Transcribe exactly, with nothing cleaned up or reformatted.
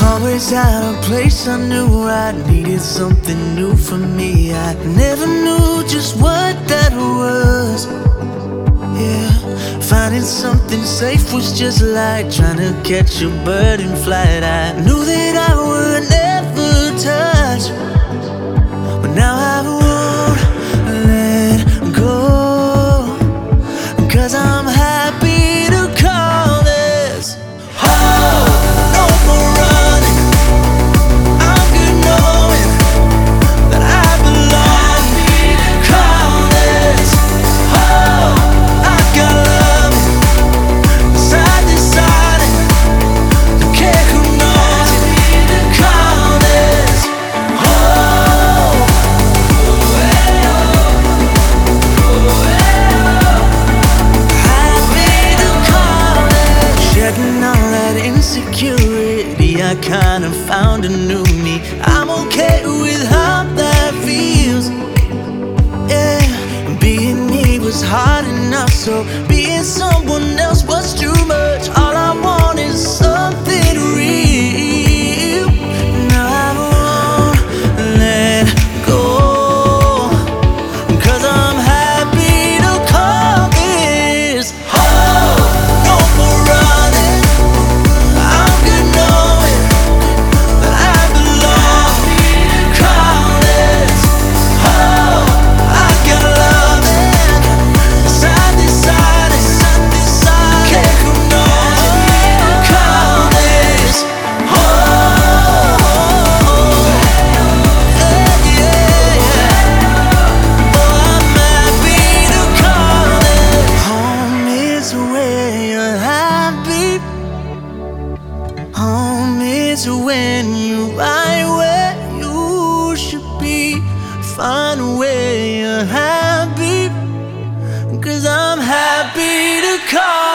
Always out of place, I knew I needed something new for me. I never knew just what that was. Yeah, finding something safe was just like trying to catch a bird in flight. I knew that I would never touch, but now I won't let go, 'cause I'm happy to call this home. No more running, I'm good knowing that I belong. Call this home. I got love inside this body, don't care who knows it. Call this home. Happy to call it. Shedding all that insecurity, I kinda found a new me. I'm okay with how that feels. Yeah, being me was hard enough, so being someone else was too much. All I want is something real. Now I won't let go, 'cause I'm happy to call this home. No more running, I'm good knowing that I belong. Call this home. I got love inside this body, care who knows it. Call this home. Yeah, yeah. Oh, I'm happy to call it home. Is where you're happy. Home is when you're right where you should be. Find where you're happy, 'cause I'm happy to call